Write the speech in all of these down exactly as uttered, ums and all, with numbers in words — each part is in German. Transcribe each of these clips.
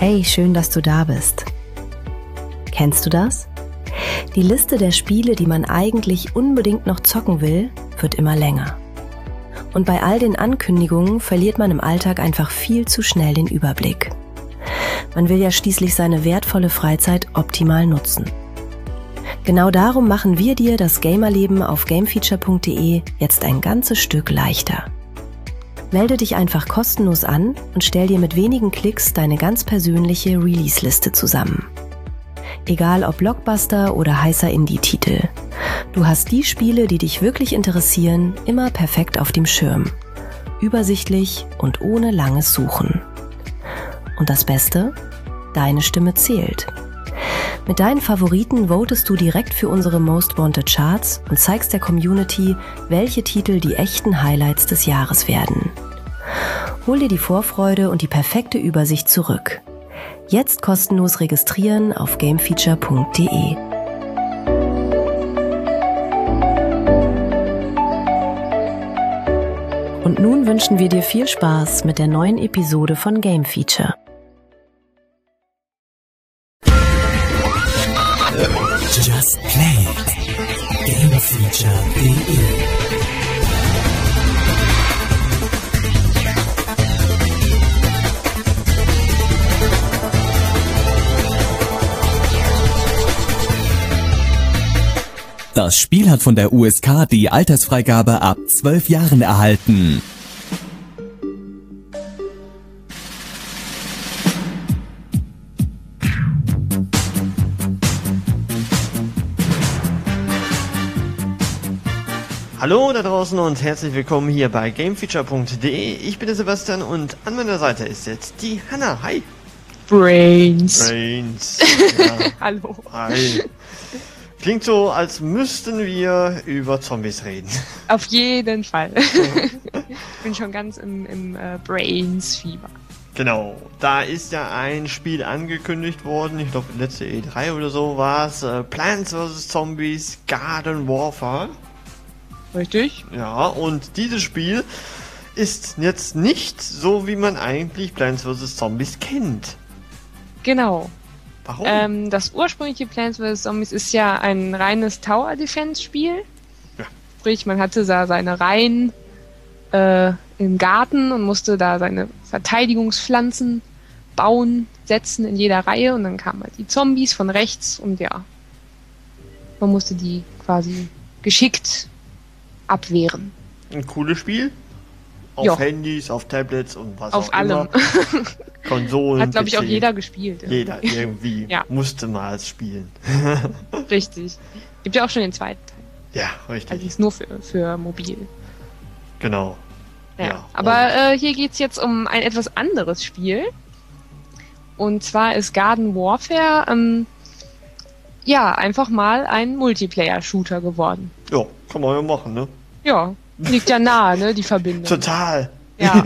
Hey, schön, dass du da bist. Kennst du das? Die Liste der Spiele, die man eigentlich unbedingt noch zocken will, wird immer länger. Und bei all den Ankündigungen verliert man im Alltag einfach viel zu schnell den Überblick. Man will ja schließlich seine wertvolle Freizeit optimal nutzen. Genau darum machen wir dir das Gamerleben auf gamefeature punkt de jetzt ein ganzes Stück leichter. Melde dich einfach kostenlos an und stell dir mit wenigen Klicks deine ganz persönliche Release-Liste zusammen. Egal ob Blockbuster oder heißer Indie-Titel. Du hast die Spiele, die dich wirklich interessieren, immer perfekt auf dem Schirm. Übersichtlich und ohne langes Suchen. Und das Beste? Deine Stimme zählt. Mit deinen Favoriten votest du direkt für unsere Most Wanted Charts und zeigst der Community, welche Titel die echten Highlights des Jahres werden. Hol dir die Vorfreude und die perfekte Übersicht zurück. Jetzt kostenlos registrieren auf gamefeature punkt de. Und nun wünschen wir dir viel Spaß mit der neuen Episode von Game Feature. Just Play it. gamefeature punkt de. Das Spiel hat von der U S K die Altersfreigabe ab zwölf Jahren erhalten. Hallo da draußen und herzlich willkommen hier bei gamefeature punkt de. Ich bin der Sebastian und an meiner Seite ist jetzt die Hanna. Hi. Brains. Brains. Ja. Hallo. Hi. Klingt so, als müssten wir über Zombies reden. Auf jeden Fall. Ich bin schon ganz im, im äh, Brains-Fieber. Genau, da ist ja ein Spiel angekündigt worden, ich glaube letzte E drei oder so war es, äh, Plants versus. Zombies Garden Warfare. Richtig? Ja, und dieses Spiel ist jetzt nicht so, wie man eigentlich Plants versus. Zombies kennt. Genau. Warum? Ähm, das ursprüngliche Plants versus. Zombies ist ja ein reines Tower-Defense-Spiel. Ja. Sprich, man hatte da seine Reihen äh, im Garten und musste da seine Verteidigungspflanzen bauen, setzen in jeder Reihe und dann kamen halt die Zombies von rechts und ja, man musste die quasi geschickt abwehren. Ein cooles Spiel. Auf Jo. Handys, auf Tablets und was Auf auch allem. immer. Konsolen, Hat, glaube ich, P C. auch jeder gespielt. Jeder, irgendwie. Ja. Musste mal spielen. Richtig. Gibt ja auch schon den zweiten Teil. Ja, richtig. Also ist nur für, für mobil. Genau. Ja. Ja, Aber äh, hier geht's jetzt um ein etwas anderes Spiel. Und zwar ist Garden Warfare ähm, ja einfach mal ein Multiplayer-Shooter geworden. Ja, kann man ja machen, ne? Ja, liegt ja nahe, ne, die Verbindung. Total. Ja.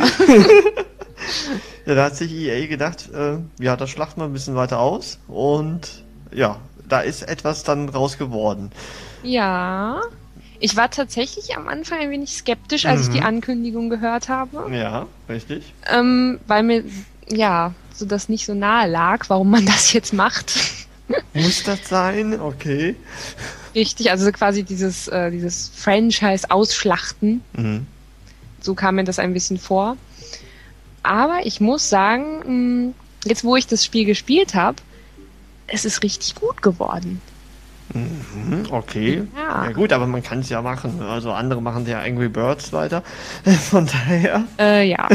Ja, da hat sich E A gedacht, äh, ja, das schlachten wir ein bisschen weiter aus und ja, da ist etwas dann raus geworden. Ja. Ich war tatsächlich am Anfang ein wenig skeptisch, als ich Mhm. die Ankündigung gehört habe. Ja, richtig. Ähm, weil mir, ja, so das nicht so nahe lag, warum man das jetzt macht. Muss das sein? Okay. Richtig, also quasi dieses, äh, dieses Franchise ausschlachten. Mhm. So kam mir das ein bisschen vor. Aber ich muss sagen, mh, jetzt wo ich das Spiel gespielt habe, es ist richtig gut geworden. Mhm, okay. Ja. Ja gut, aber man kann es ja machen. Also andere machen ja Angry Birds weiter. Von daher Äh, ja.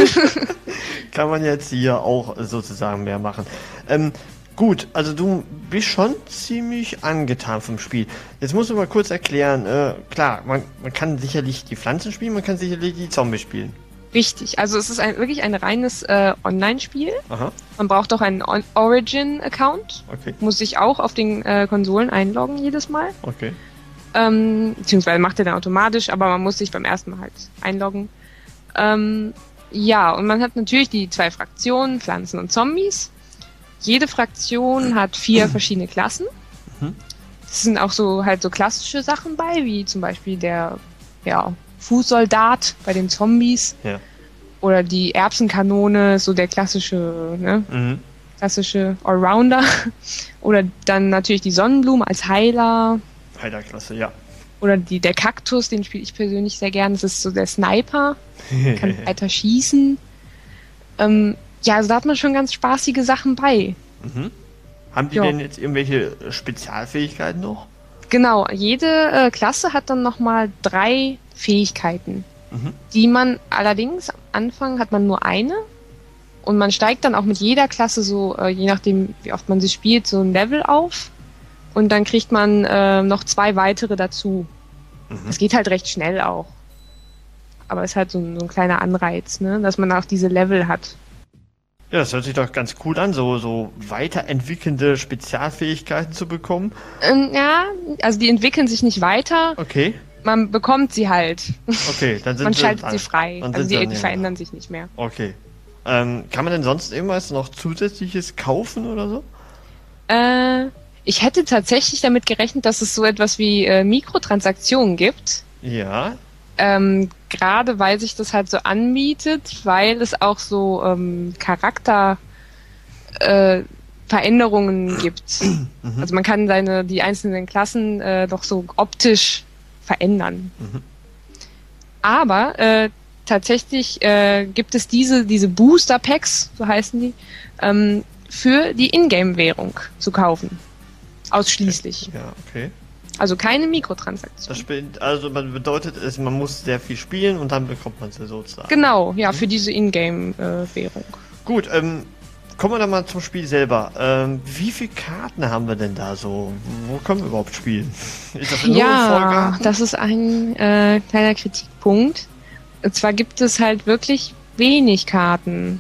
kann man jetzt hier auch sozusagen mehr machen. Ähm, gut, also du bist schon ziemlich angetan vom Spiel. Jetzt musst du mal kurz erklären, äh, klar, man, man kann sicherlich die Pflanzen spielen, man kann sicherlich die Zombies spielen. Richtig, also es ist ein, wirklich ein reines äh, Online-Spiel. Aha, Man braucht auch einen On- Origin-Account. okay, Muss sich auch auf den äh, Konsolen einloggen jedes Mal. okay. Ähm, beziehungsweise macht er dann automatisch, aber man muss sich beim ersten Mal halt einloggen. Ähm, ja, und man hat natürlich die zwei Fraktionen, Pflanzen und Zombies. Jede Fraktion hat vier verschiedene Klassen. Mhm. Es sind auch so halt so klassische Sachen bei, wie zum Beispiel der ja, Fußsoldat bei den Zombies. Ja. Oder die Erbsenkanone, so der klassische, ne? Mhm. klassische Allrounder. Oder dann natürlich die Sonnenblume als Heiler. Heilerklasse, ja. Oder die, der Kaktus, den spiele ich persönlich sehr gern. Das ist so der Sniper. Kann weiter schießen. Ähm, ja, also da hat man schon ganz spaßige Sachen bei. Mhm. Haben die Ja. denn jetzt irgendwelche Spezialfähigkeiten noch? Genau, jede äh, Klasse hat dann nochmal drei Fähigkeiten, Mhm. die man allerdings am Anfang hat man nur eine und man steigt dann auch mit jeder Klasse so, äh, je nachdem wie oft man sie spielt, so ein Level auf und dann kriegt man äh, noch zwei weitere dazu. Mhm. Es geht halt recht schnell auch, aber es ist halt so ein, so ein kleiner Anreiz, ne, dass man auch diese Level hat. Ja, das hört sich doch ganz cool an, so, so weiterentwickelnde Spezialfähigkeiten zu bekommen. Ähm, ja, also die entwickeln sich nicht weiter, Okay, man bekommt sie halt. okay, dann sind Man sie schaltet dann- sie frei, dann also sind die, dann, die ja. verändern sich nicht mehr. Okay. Ähm, kann man denn sonst irgendwas noch Zusätzliches kaufen oder so? Äh, ich hätte tatsächlich damit gerechnet, dass es so etwas wie äh, Mikrotransaktionen gibt. Ja. Ähm, gerade weil sich das halt so anbietet, weil es auch so ähm, Charakter äh, Veränderungen gibt. Also man kann seine die einzelnen Klassen äh, doch so optisch verändern. Mhm. Aber äh, tatsächlich äh, gibt es diese diese Booster Packs, so heißen die, ähm, für die Ingame-Währung zu kaufen. Ausschließlich. Ja, okay. Also keine Mikrotransaktion. Das spielt, also man bedeutet es, man muss sehr viel spielen und dann bekommt man sie sozusagen. Genau, ja, für diese Ingame-Währung. Gut, ähm, kommen wir dann mal zum Spiel selber. Ähm, wie viele Karten haben wir denn da so? Wo können wir überhaupt spielen? Ist das nur Ja, Vorgarten? das ist ein äh, kleiner Kritikpunkt. Und zwar gibt es halt wirklich wenig Karten.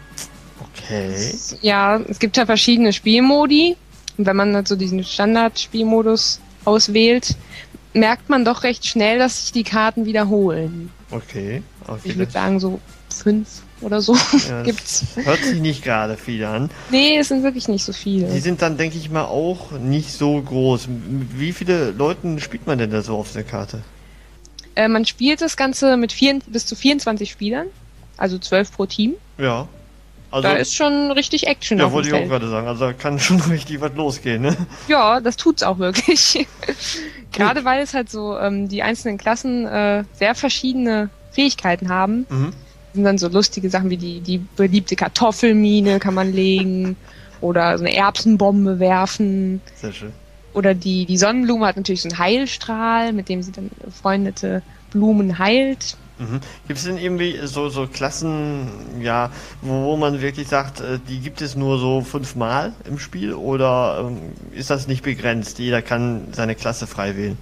Okay. Ja, es gibt ja verschiedene Spielmodi. Und wenn man halt so diesen Standard-Spielmodus auswählt, merkt man doch recht schnell, dass sich die Karten wiederholen. Okay. okay Ich würde das- sagen, so fünf oder so ja, das gibt's. hört sich nicht gerade viel an. Nee, es sind wirklich nicht so Die viele. sind dann, denke ich mal, auch nicht so groß. M- Wie viele Leuten spielt man denn da so auf der Karte? Äh, man spielt das Ganze mit vier, bis zu vierundzwanzig Spielern, also zwölf pro Team. Ja. Also, Da ist schon richtig Action ja, auf dem wollte ich auch Feld. gerade sagen. Also da kann schon richtig was losgehen, ne? Ja, das tut's auch wirklich. Gerade weil es halt so ähm, die einzelnen Klassen äh, sehr verschiedene Fähigkeiten haben. Mhm. Sind dann so lustige Sachen wie die, die beliebte Kartoffelmine kann man legen oder so eine Erbsenbombe werfen. Sehr schön. Oder die, die Sonnenblume hat natürlich so einen Heilstrahl, mit dem sie dann befreundete Blumen heilt. Mhm. Gibt es denn irgendwie so, so Klassen, ja, wo, wo man wirklich sagt, äh, die gibt es nur so fünfmal im Spiel oder ähm, ist das nicht begrenzt? Jeder kann seine Klasse frei wählen.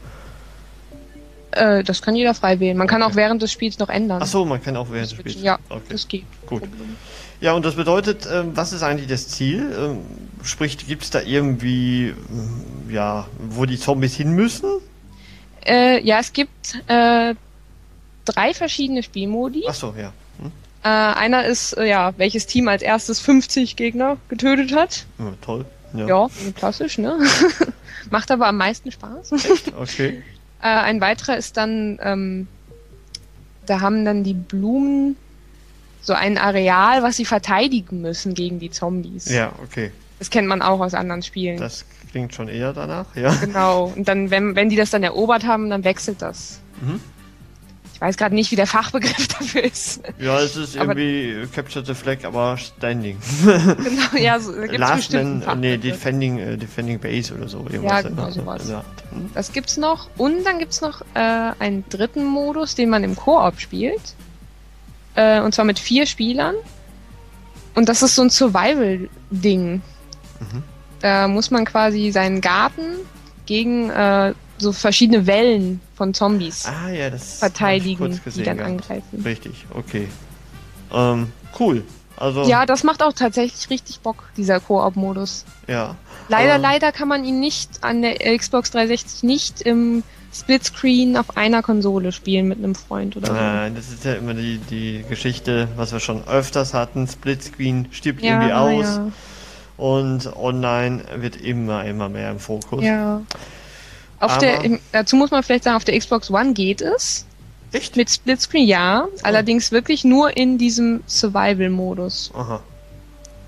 Äh, das kann jeder frei wählen. Man kann Okay. auch während des Spiels noch ändern. Ach so, man kann auch während des Spiels. Ja, Okay. das geht. Gut. Ja, und das bedeutet, ähm, was ist eigentlich das Ziel? Ähm, sprich, gibt es da irgendwie, ähm, ja, wo die Zombies hin müssen? Äh, ja, es gibt äh, drei verschiedene Spielmodi. Ach so, ja. Hm? Äh, einer ist, äh, ja, welches Team als erstes fünfzig Gegner getötet hat. Ja, toll. Ja. Ja, klassisch, ne? Macht aber am meisten Spaß. Okay. Äh, ein weiterer ist dann, ähm, da haben dann die Blumen so ein Areal, was sie verteidigen müssen gegen die Zombies. Ja, okay. Das kennt man auch aus anderen Spielen. Das klingt schon eher danach, ja. Genau. Und dann, wenn, wenn die das dann erobert haben, dann wechselt das. Mhm. Ich weiß gerade nicht, wie der Fachbegriff dafür ist. Ja, es ist Aber- irgendwie Capture the Flag, aber Standing. Genau, ja, so, da gibt's Last bestimmt Man, einen nee, Fachbegriff. Defending, äh, Defending Base oder so. Irgendwas Ja, in genau, der- sowas. in der Art. Hm? Das gibt's noch. Und dann gibt's noch äh, einen dritten Modus, den man im Koop spielt. Äh, und zwar mit vier Spielern. Und das ist so ein Survival-Ding. Mhm. Da muss man quasi seinen Garten gegen äh, so verschiedene Wellen von Zombies Ah ja, das verteidigen, hab ich kurz gesehen die dann gehabt. angreifen. Richtig, okay. Ähm, cool. Also, Ja, das macht auch tatsächlich richtig Bock, dieser Koop-Modus. ja. Leider, Ähm, leider kann man ihn nicht an der Xbox dreihundertsechzig nicht im Splitscreen auf einer Konsole spielen mit einem Freund oder so. Nein, das ist ja immer die, die Geschichte, was wir schon öfters hatten. Splitscreen stirbt Ja, irgendwie aus ja, und online wird immer, immer mehr im Fokus. ja. Auf Aber- der, im, dazu muss man vielleicht sagen, auf der Xbox One geht es. Echt? Mit Splitscreen, ja. Allerdings wirklich nur in diesem Survival-Modus. Aha. Ja.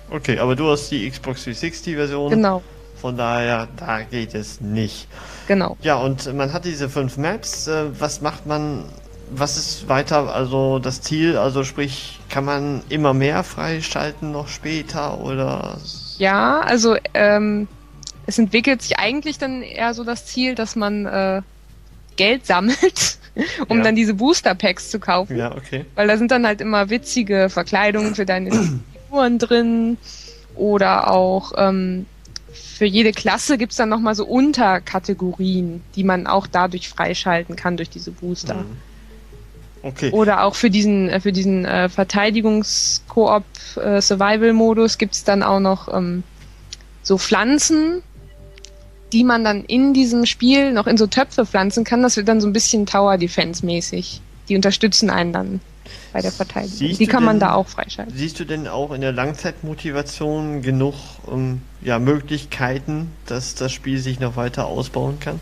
Okay, aber du hast die Xbox dreihundertsechzig-Version. Genau, Von daher, da geht es nicht. genau. Ja, und man hat diese fünf Maps. Äh, was macht man, was ist weiter, also das Ziel? Also sprich, kann man immer mehr freischalten noch später oder? Ja, also ähm, es entwickelt sich eigentlich dann eher so das Ziel, dass man äh, Geld sammelt, um Ja. dann diese Booster Packs zu kaufen. Ja, okay. Weil da sind dann halt immer witzige Verkleidungen für deine Figuren drin oder auch ähm, für jede Klasse gibt's dann nochmal so Unterkategorien, die man auch dadurch freischalten kann durch diese Booster. Mhm. Okay. Oder auch für diesen äh, für diesen äh, Verteidigungs-Koop äh, Survival-Modus gibt's dann auch noch ähm, so Pflanzen, die man dann in diesem Spiel noch in so Töpfe pflanzen kann. Das wird dann so ein bisschen Tower-Defense-mäßig. Die unterstützen einen dann bei der Verteidigung. Siehst Die du kann man denn- da auch freischalten. Siehst du denn auch in der Langzeitmotivation genug ähm, ja, Möglichkeiten, dass das Spiel sich noch weiter ausbauen kann?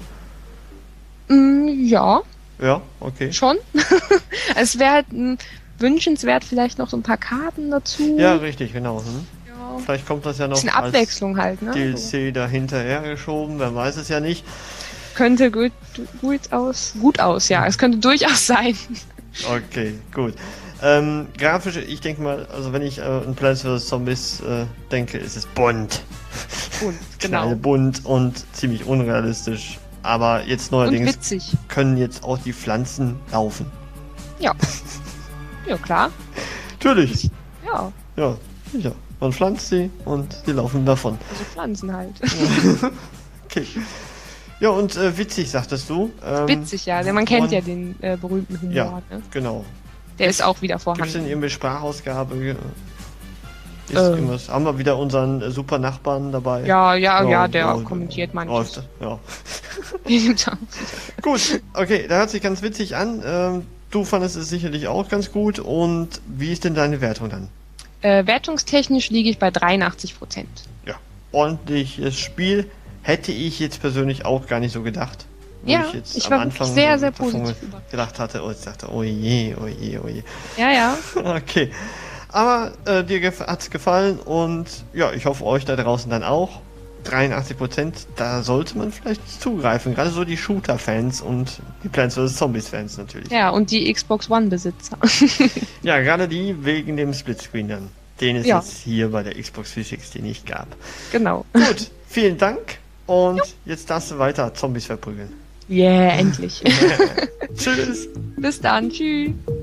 Mm, ja, Ja, okay. schon. Es wäre halt mm, wünschenswert vielleicht noch so ein paar Karten dazu. Ja, richtig, genau. Hm? Ja. Vielleicht kommt das ja noch Bisschen als Abwechslung halt, ne? D L So. C dahinterher geschoben, wer weiß es ja nicht. Könnte gut, gut aus. Gut aus, ja. Es könnte durchaus sein. Okay, gut. Ähm, grafisch, ich denke mal, also wenn ich äh, an Plants versus. Zombies äh, denke, ist es bunt. Und, Knall genau. bunt und ziemlich unrealistisch. Aber jetzt Und neuerdings witzig. können jetzt auch die Pflanzen laufen. Ja. Ja, klar. Natürlich. Ja. Ja, sicher. Man pflanzt sie und sie laufen davon. Also Pflanzen halt. Okay. Ja, und äh, witzig, sagtest du. Ähm, Witzig, ja. Denn man kennt und- ja den äh, berühmten Humor. Ja, Ne? genau. Der ist auch wieder Gibt es vorhanden. denn irgendeine Sprachausgabe? Ist Ähm. irgendwas? Haben wir wieder unseren äh, super Nachbarn dabei? Ja, ja, ja, Ja, der ja, kommentiert manches. Läuft, ja. Den gibt's auch. Gut, okay, da hört sich ganz witzig an. Ähm, du fandest es sicherlich auch ganz gut. Und wie ist denn deine Wertung dann? Äh, wertungstechnisch liege ich bei dreiundachtzig Prozent. Ja, ordentliches Spiel. Hätte ich jetzt persönlich auch gar nicht so gedacht. Wo Ja, ich jetzt ich am war wirklich Anfang sehr, so sehr davon positiv überrascht. gedacht hatte, oh, ich dachte, oh je, oh je, oh je. Ja, ja. Okay. Aber äh, dir gef hat's gefallen und ja, ich hoffe euch da draußen dann auch. dreiundachtzig Prozent, da sollte man vielleicht zugreifen. Gerade so die Shooter-Fans und die Plants versus. Zombies-Fans natürlich. Ja, und die Xbox One-Besitzer. Ja, gerade die wegen dem Splitscreen dann, den es Ja. jetzt hier bei der Xbox dreihundertsechzig nicht gab. Genau. Gut, vielen Dank und jetzt darfst du weiter Zombies verprügeln. Yeah, endlich. Tschüss! Bis dann. Tschüss.